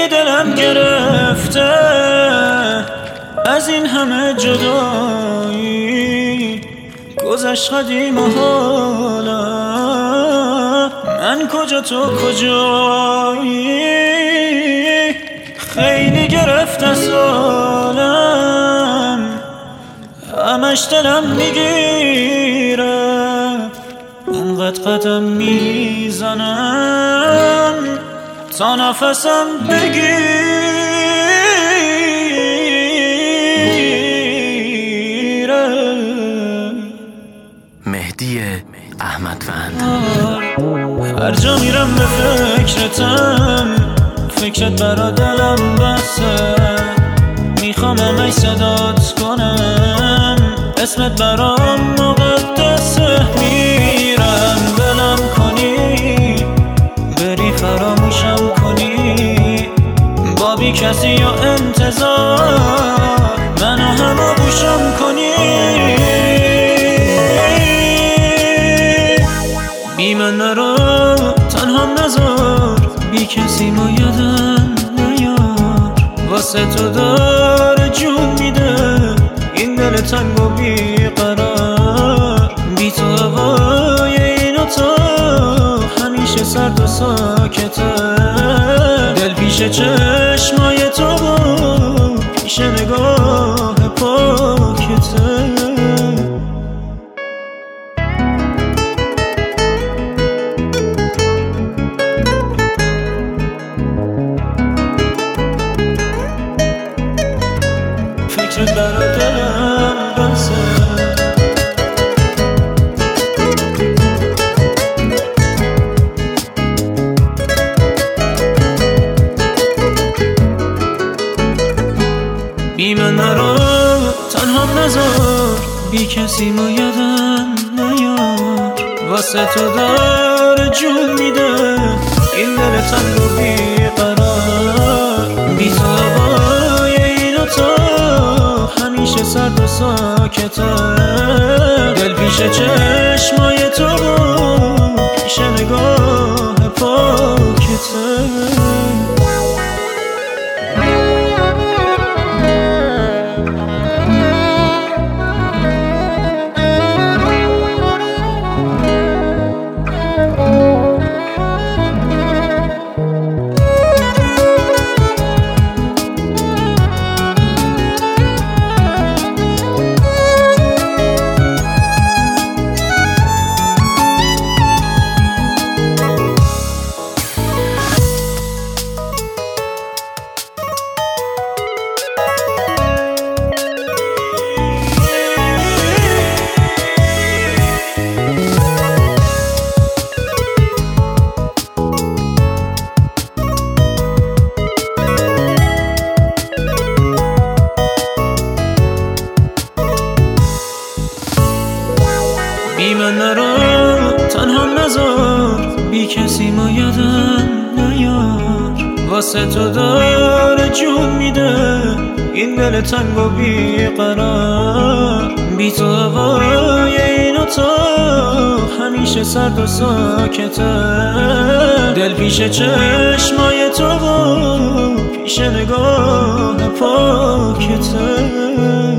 خیلی دلم گرفته از این همه جدایی، گذشت قدیم و حالا من کجا تو کجایی. خیلی گرفته سالم، همش دلم میگیره، انقدر قدم میزنم تا نفسم بگیره. مهدی احمدوند. هر جا میرم به فکرتم، فکرت برا دلم بسه، میخوام همش صدات کنم، اسمت برام مقدسه. میرم بلم کنی، بری فراموشم کنی، با بی کسی یا انتظار منو همه گوشم کنی. بی من نرو تنها نذار، بی کسی ما یادم نیار، واسه تو داره جون میده این دل تنگ و بی قرار. بی تو هوای این اتاق همیشه سرد و ساکته، دل پیش چشمای تو و پیش نگاه پاکته. فکرت برا دلم بسه، بی من نرو تنها نذار، بی کسی ما یادم نیار، واسه تو داره جون میده این دل تنگ و بی قرار. بی تو هوای این اتاق همیشه سرد و ساکته، دل پیش چشمای تو و پیش نگاه پاکته. بی من نرو تنها نذار، بی کسی ما یادم نیار، واسه تو داره جون میده این دل تنگ و بی قرار. بی تو هوای این اتاق همیشه سرد و ساکته، دل پیش چشمای تو و پیش نگاه پاکته.